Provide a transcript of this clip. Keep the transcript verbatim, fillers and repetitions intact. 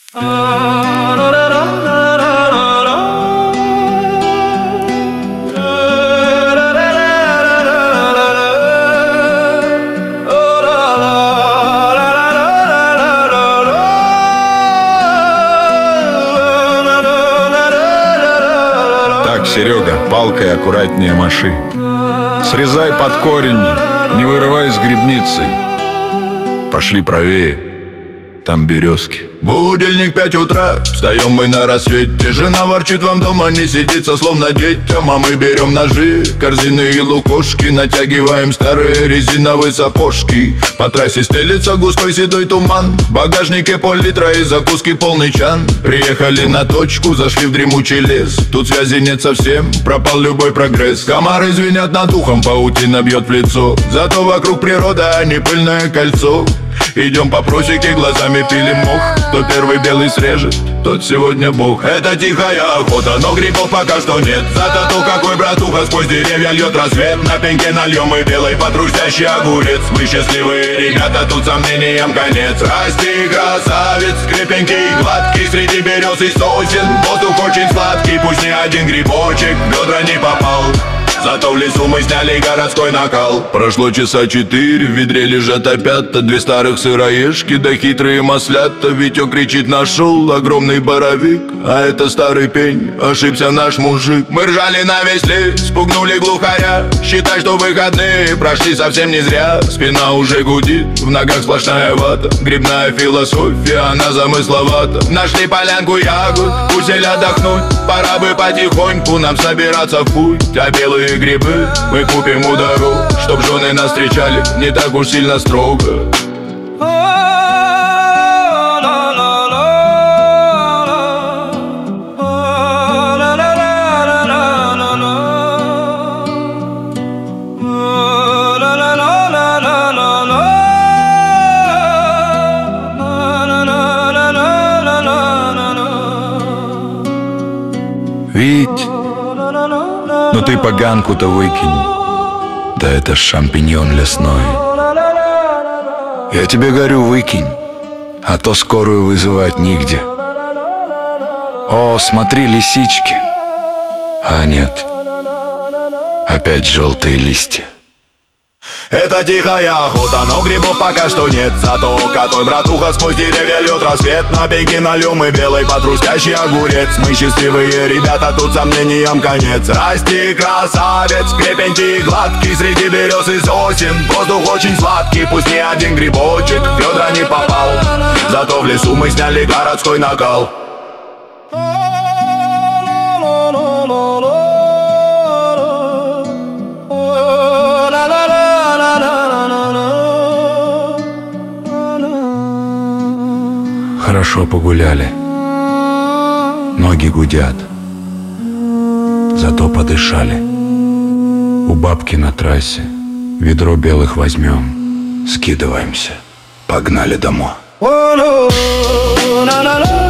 Серега, палкой аккуратнее маши. Срезай под корень, не вырывай с грибницей. Пошли правее, там березки. Будильник пять утра, встаем мы на рассвете. Жена ворчит, вам дома не сидится, словно детям. А мы берем ножи, корзины и лукошки, натягиваем старые резиновые сапожки. По трассе стелится густой седой туман, в багажнике пол-литра и закуски полный чан. Приехали на точку, зашли в дремучий лес. Тут связи нет совсем, пропал любой прогресс. Комары звенят над ухом, паутина бьет в лицо. Зато вокруг природа, а не пыльное кольцо. Идем по просеке, глазами пилим мох. Кто первый белый срежет, тот сегодня бог. Это тихая охота, но грибов пока что нет. Зато то, какой братуха сквозь деревья льет рассвет. На пеньке нальем и белый потрусящий огурец. Мы счастливые ребята, тут сомнениям конец. Расти, красавец, крепенький и гладкий, среди берез и сосен. Воздух очень сладкий, пусть ни один грибочек в бедра не попал. Зато в лесу мы сняли городской накал. Прошло часа четыре, в ведре лежат опята. Две старых сыроежки, да хитрые маслята. Витё кричит, нашел огромный боровик. А это старый пень, ошибся наш мужик. Мы ржали на весь лес, спугнули глухаря. Считай, что выходные прошли совсем не зря. Спина уже гудит, в ногах сплошная вата. Грибная философия, она замысловата. Нашли полянку ягод, усели отдохнуть. Пора бы потихоньку нам собираться в путь. А белые грибы мы купим у дорог, чтоб жены нас встречали не так уж сильно строго. Вить, ну ты поганку-то выкинь. Да это ж шампиньон лесной. Я тебе говорю, выкинь, а то скорую вызывать нигде. О, смотри, лисички. А нет, опять желтые листья. Это тихая охота, но грибов пока что нет. Зато какой братуха сквозь деревья льет рассвет. На пеньке нальем и белый потрусящий огурец. Мы счастливые ребята, тут сомнениям конец. Расти, красавец, крепенький и гладкий, среди берез и сосен. Воздух очень сладкий, пусть ни один грибочек в бедра не попал. Зато в лесу мы сняли городской накал. Хорошо погуляли, ноги гудят, зато подышали. У бабки на трассе ведро белых возьмем, скидываемся, погнали домой.